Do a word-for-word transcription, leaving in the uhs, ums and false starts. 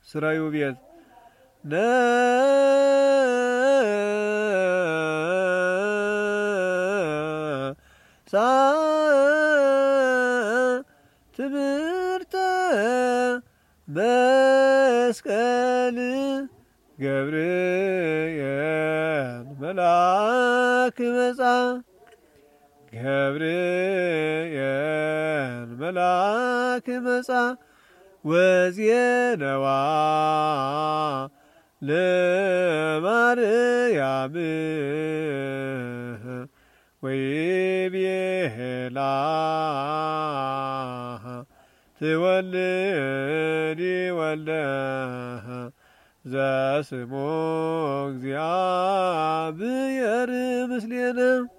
ስራዩ ቤት ነ ሳ ትምህርተ መስቀል ገብርኤል መልአክ መጻ ገብርኤል መልአክ መጻ ወዜነዋ ለማርያም ወይቤላ ትወልዲ ወልደ ዘስሙ እግዚአብሔር ምስሌነ